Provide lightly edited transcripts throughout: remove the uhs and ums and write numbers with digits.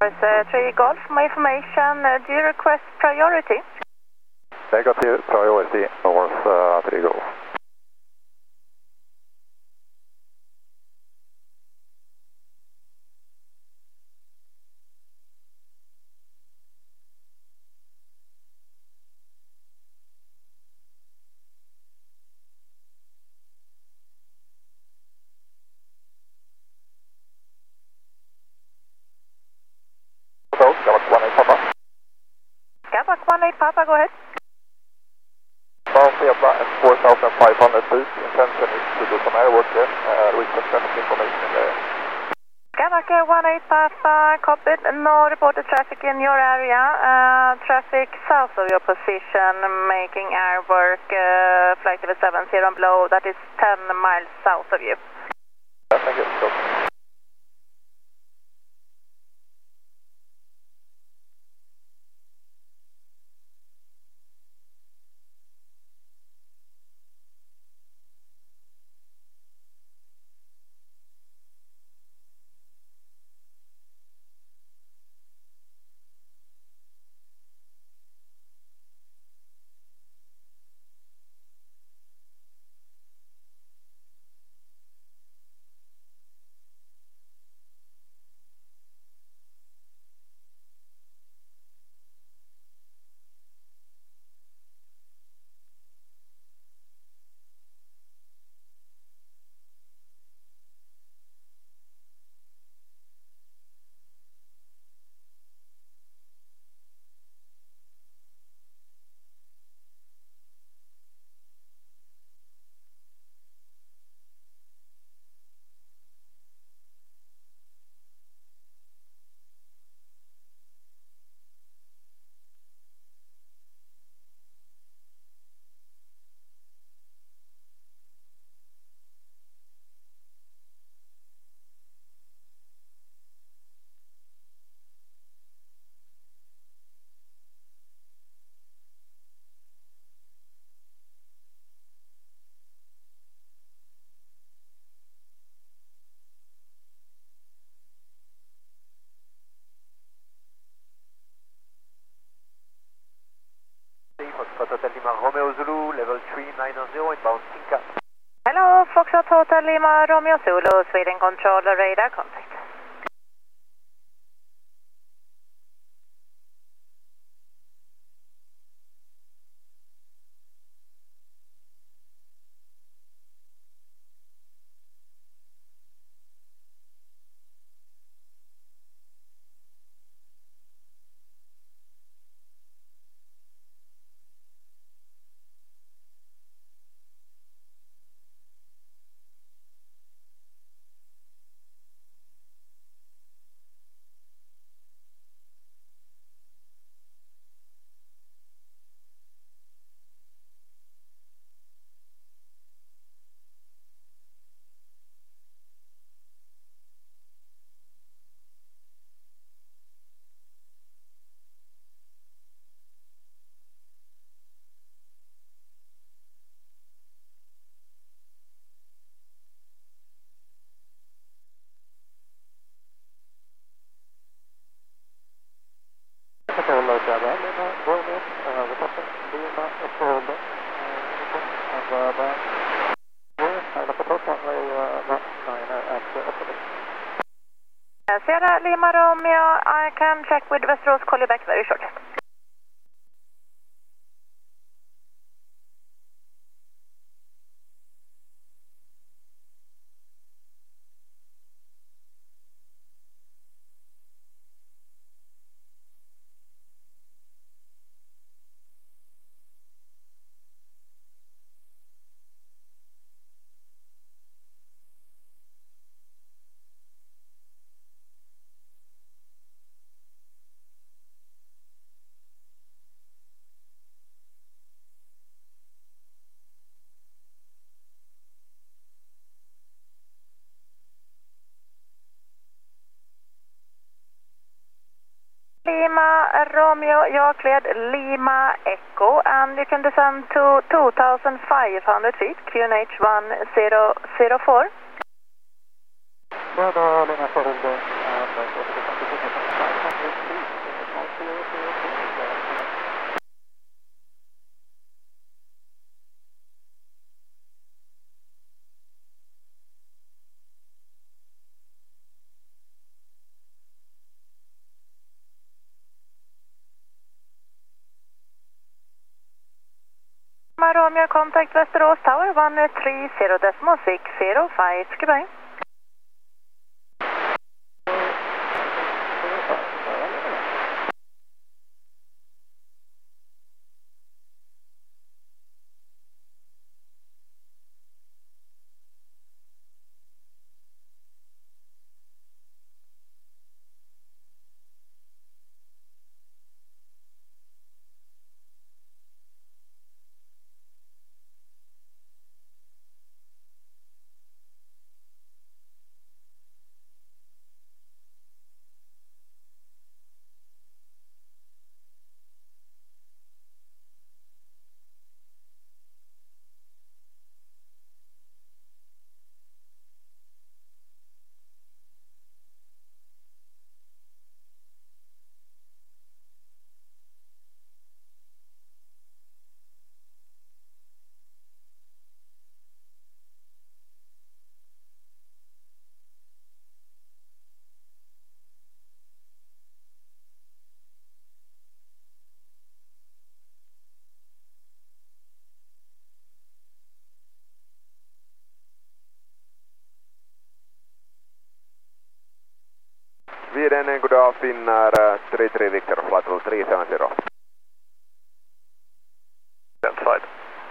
3 Golf, my information, do you request priority? Negative, priority, north 3 Golf. Skywalk 18 Papa. Skywalk 18 Papa, go ahead. Zebra at 4,500 feet. Intention is to do some airwork there. Recent traffic information in the area. Skywalk 18 Papa, copied. No reported traffic in your area. Traffic south of your position, making airwork. Flight level 70 below. That is 10 miles south of you. Thank you. Go. Hotel Lima Romeo Zulu, level 390 inbound Tinka. Hello, Foxtrot Hotel Lima Romeo Zulu, Sweden Control, radar contact. Sierra Lima Romeo, I can check with Västerås, call you back very shortly. Lima Romeo, you're cleared Lima Echo, and you can descend to 2,500 feet, QNH 1004. Lima Romeo, contact Västerås Tower 130.605, goodbye. Sweden, good afternoon, 33 Victor, flight level 370. Identified.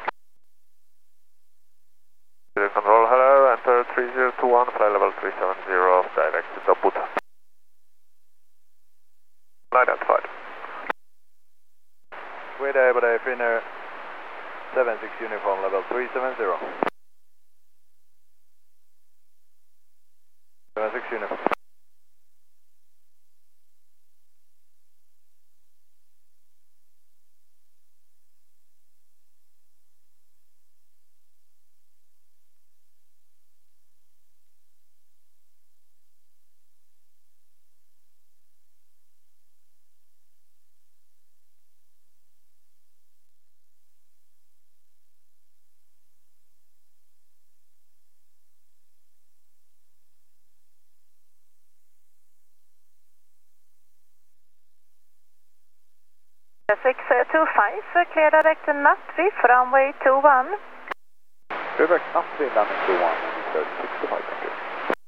Control, hello, enter 3021, flight level 370, direct to Toput. Identified. Sweden, Finnair 76 uniform, level 370. 76 uniform. Clear direct to Nutvi, runway 21. Direct Nutvi, landing 21, and 65, thank you.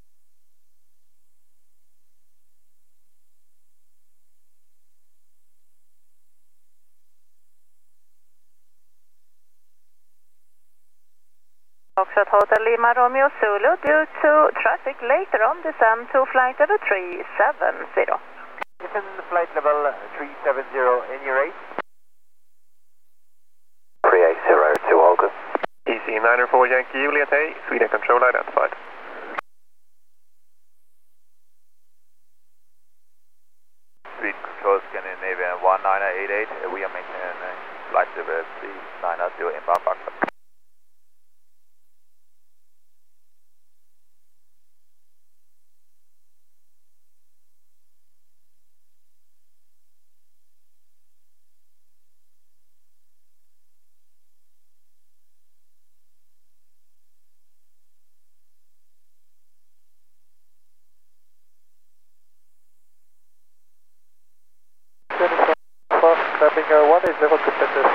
Foxtrot Hotel Lima Romeo Zulu, due to traffic later on, descend to flight level 370. Descend flight level 370 in your 8. 3802 August. EC 904 Yankee Juliet A, Sweden control identified. Sweden control Scandinavian 1988, we are maintaining flight level 390 inbound Baghdad. Tapping 180 to Peter.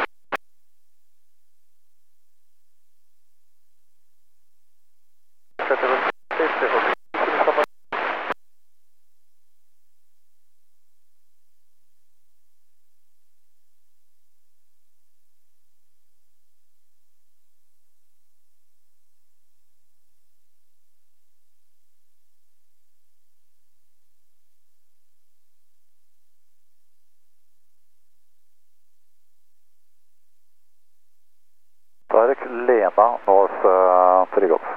Direct Lima, north 3 Golf.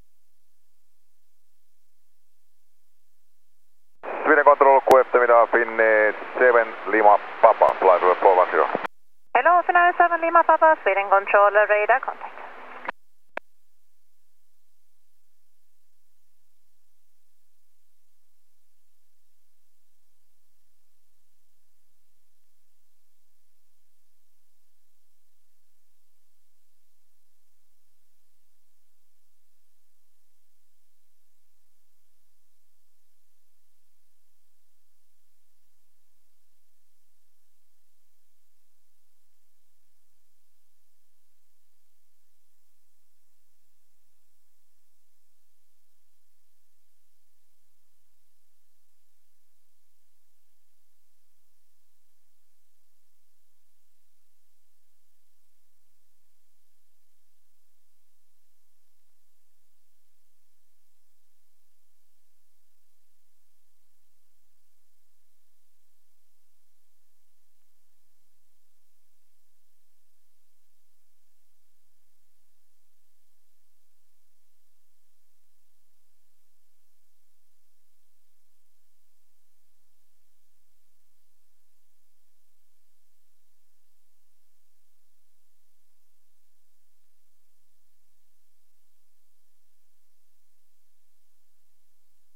Sweden control, Kueftemida, Finnair 7 Lima Papa, flight level 410. Hello, Finnair 7 Lima Papa, Sweden control, radar contact.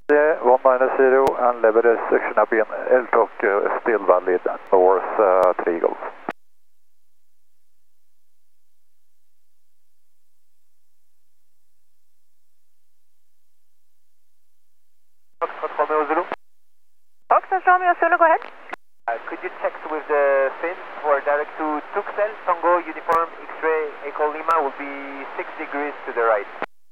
Yeah, 190 and level restriction have been LTOC still valid north 3 Golf. Foxtrot Romeo Zulu. Foxtrot Romeo Zulu, go ahead. Could you check with the fins for direct to Tuxel, Tango, Uniform, X-ray, Echo Lima will be 6 degrees to the right.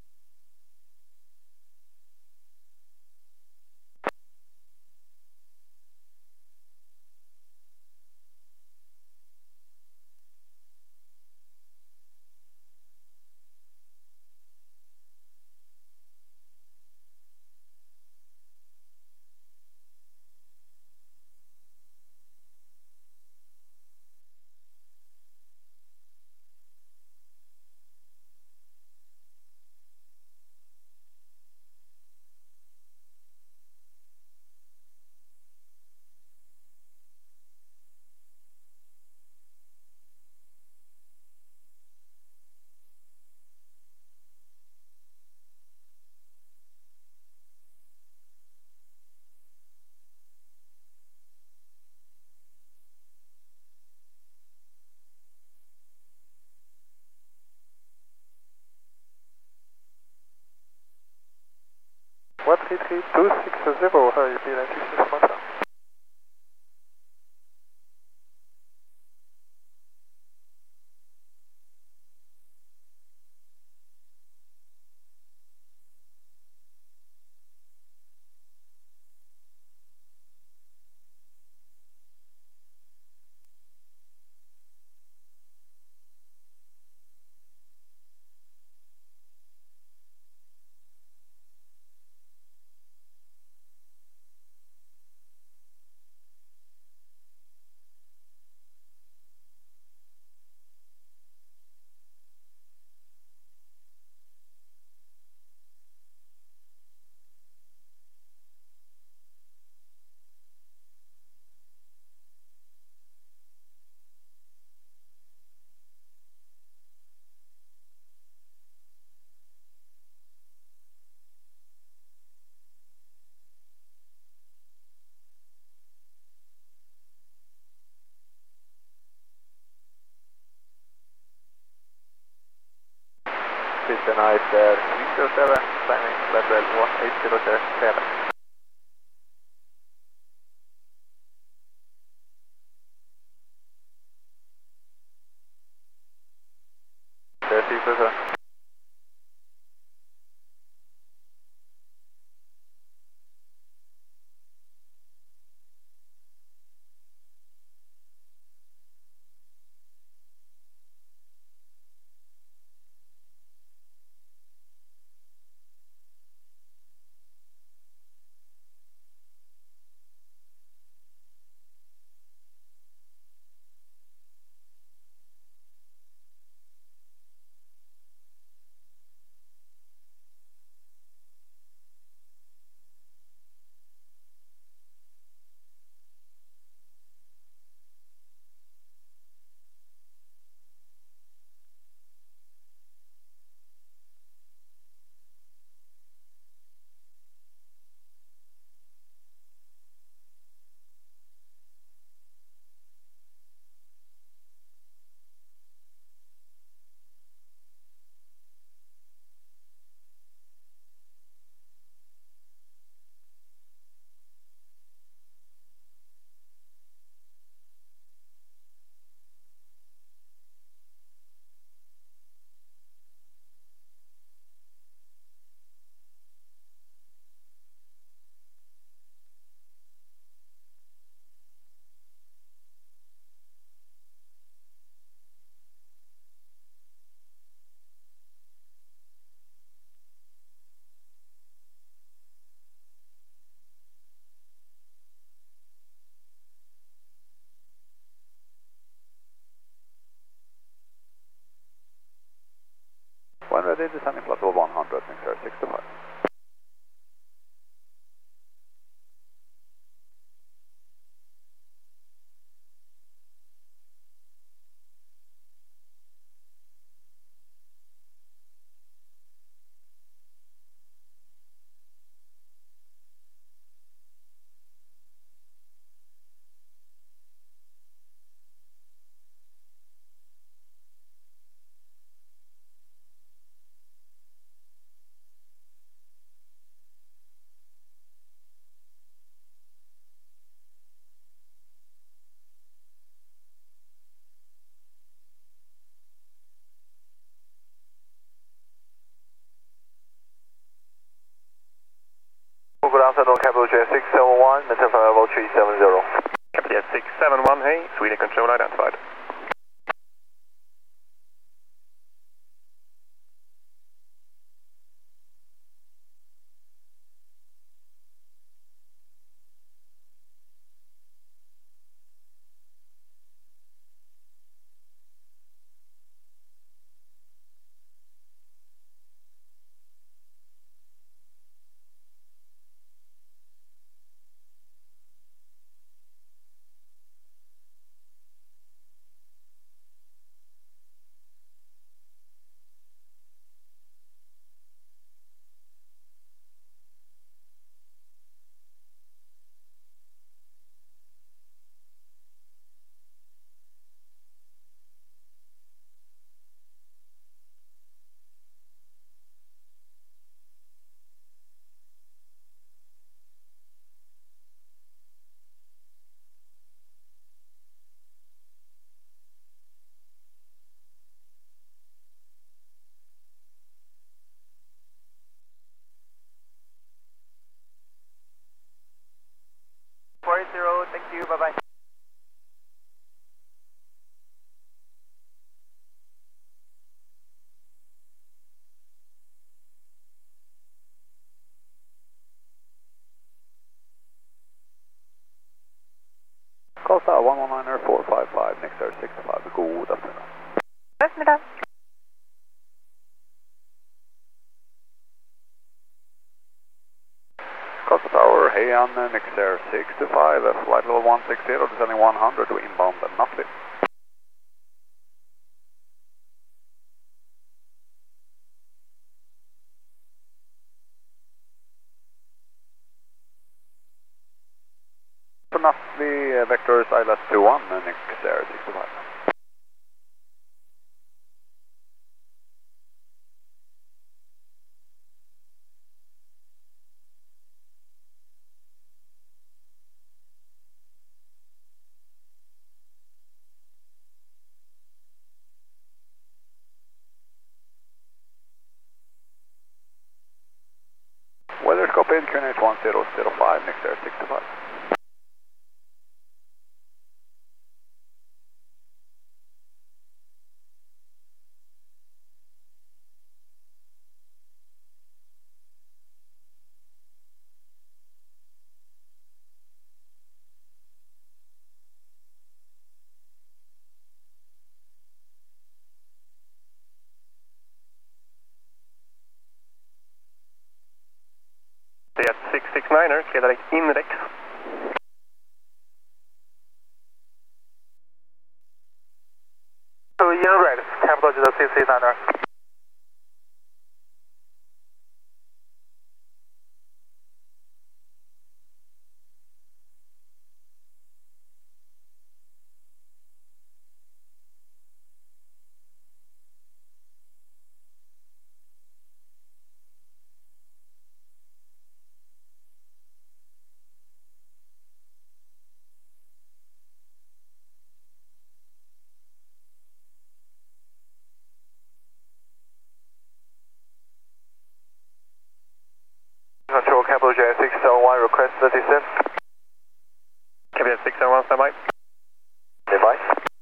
What 33260, how you feel 66 Christian Ice there, 307, climbing level 180.7. 30%. When ready, descending plateau 100, mixer 65. good afternoon, Capital Jet 671, maintain flight level 370. Capital Jet 671, hey, Sweden control identified. Thank you, bye-bye. Costa 119 455, next air 65, god afternoon. Eftermiddag. Costa Tower, hey on next air 65, flight level 160, descending 100 to inbound Nutley. Nutley, vectors ILS 21, next air 65. Weather copied, QNH 1005, next air 65. Jet 669er, ska direkt inrex. So inrex, Capital Jet 669er. Control Capital Jet 671, request the descent. Capital Jet 671, standby. Standby.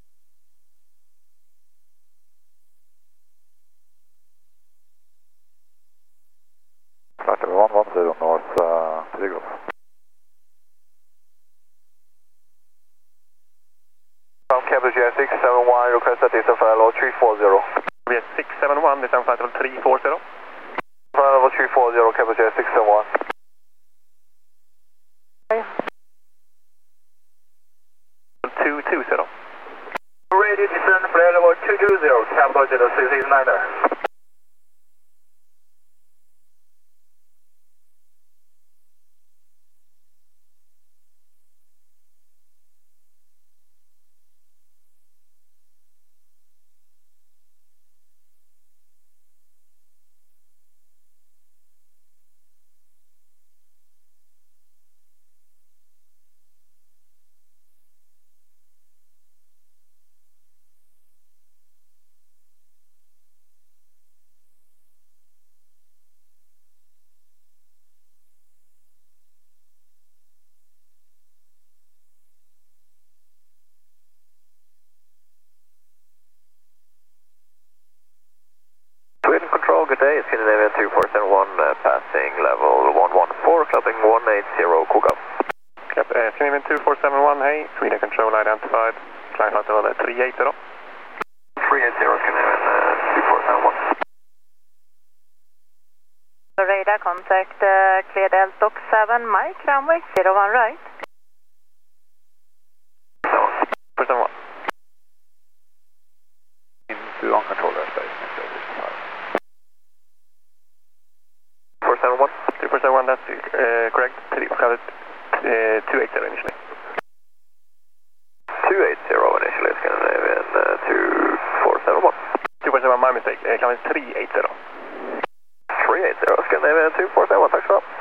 Flight level 110 north, Tiggle. From Capital Jet 671, request the descent flight level 340. Capital Jet 671, descend flight level 340. Flight level 340, Capital Jet 671. Okay. 220. Ready to descend flight level 220, Capital Jet 669er. Clubbing 180, Koga. Yep, Scandinavian 2471, hey, Sweden control identified, climb flight level 380. 380, Scandinavian 2471. Radar contact, cleared Eltok 7, Mike, runway 01 right. 471. Into on control airspace. 471. 2471, that's correct. Cloud 280 initially. 280 initially, Scandinavian 2471. 2471, my mistake. Climb 380. 380, Scandinavian 2471, tack så bra.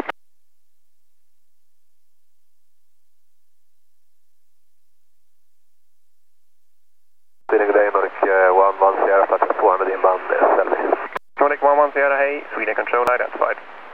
Sweden good day, Nordic 11 Sierra, flight 400 inbound, Selby. Nordic 11 Sierra, hey, Sweden control identified.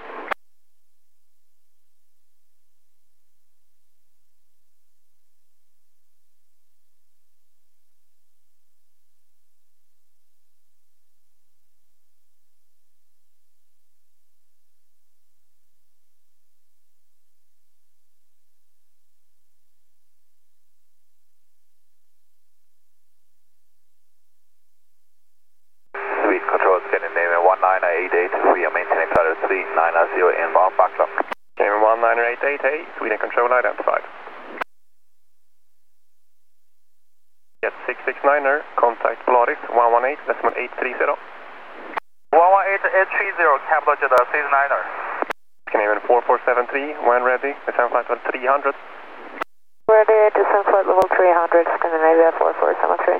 Sweden control Scandinavian 19088, we are maintaining flight 390 inbound backlog. Scandinavian 1988, hey, Sweden control identified. Get 669er, contact Polaris 118, decimal 830. 11830, capital Jeddah 69er. Scandinavian 4473, when ready, descend flight level 300. Ready, descend flight level 300, Scandinavia 4473.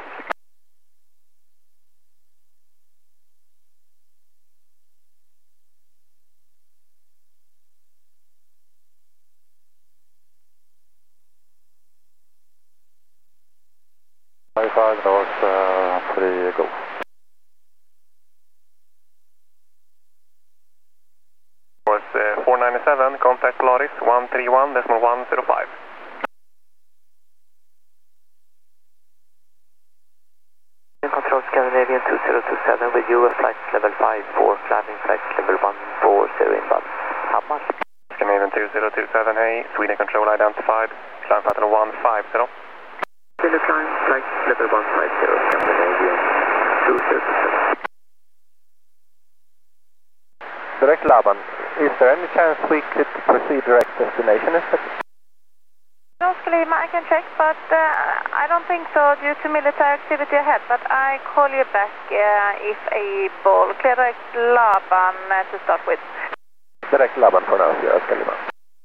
North 3, go. Course 497, contact Polaris 131, decimal 105. Control Scandinavian 2027 with you at flight level 54, landing flight level 140 inbound. How much? Scandinavian 2027, hey, Sweden control identified, climb flight level 150. Still climb flight level 150, Scandinavian 2027. Direct Laban, is there any chance we could proceed direct destination instead? Oscar Lima, I can check, but I don't think so due to military activity ahead, but I call you back if able. Clear direct Laban to start with. Direct Laban for now, yeah, Oscar Lima.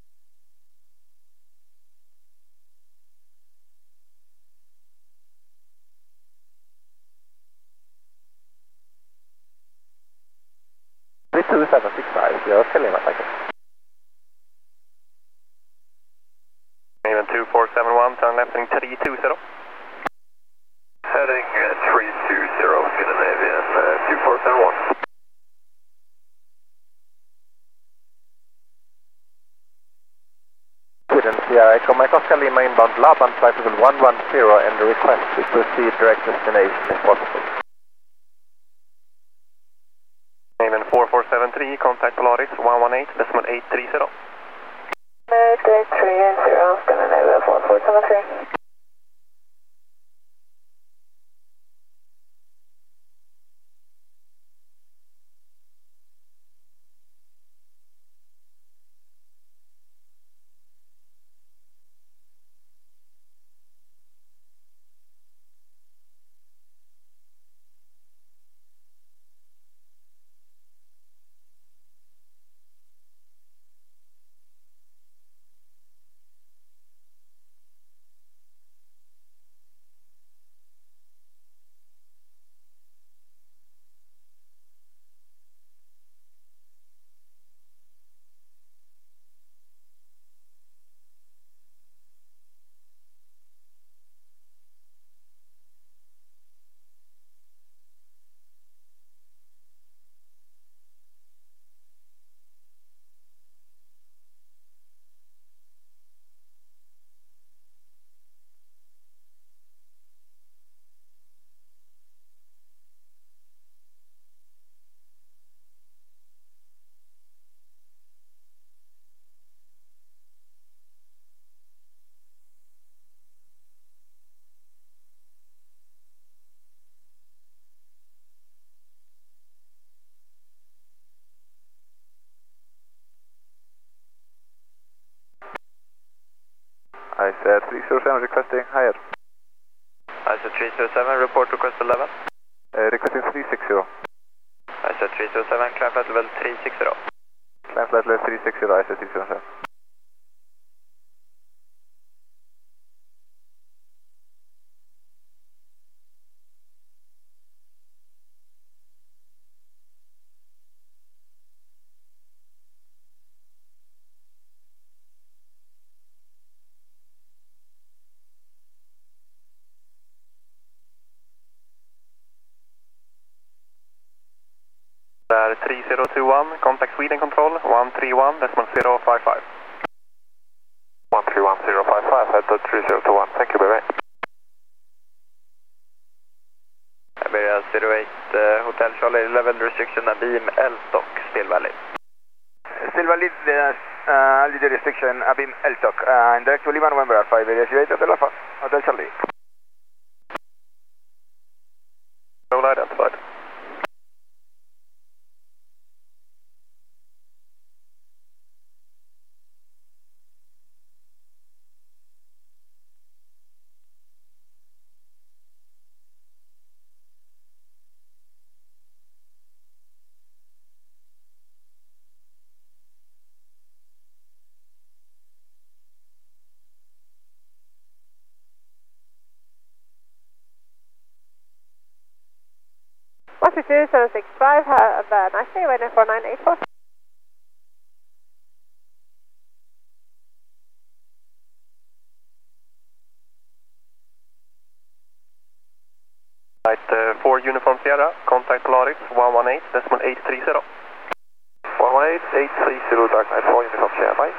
Three 2765, yeah, Oscar Lima, thank you. Scandinavian 2471, turn left heading 320. Heading 320, Scandinavian 2471. Sweden, Sierra Echo, Mike Oscar Lima inbound Laban, flight level 110 and request to proceed direct destination if possible. Scandinavian 4473, contact Polaris 118, decimal 830. 88380, Scandinavia 4473. ICE 307 requesting higher. ICE 307, report request 11. Requesting 360. ICE 307, climb flight level 360. Climb flight level 360, ICE 307. Där 3021, contact Sweden control 131.055. 131.055, head to 3021, thank you, bye-bye. Iberia 08 Hotel Charlie, level restriction Abim Eltok, Still Valley. Still valid, altitude restriction, Abim Eltok, and direct to Lima, November Alpha, Iberia 08 Hotel Alpha, Hotel Charlie. Control identified. One 765, have a nice day, Ryanair 4984. Flight 4 Uniform Sierra, contact Polaris 118.830. 118.830, Dark Knight 4 Uniform Sierra, bye.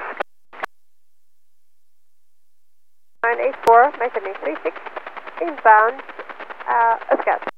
984, maintenance 36, inbound, Ascot.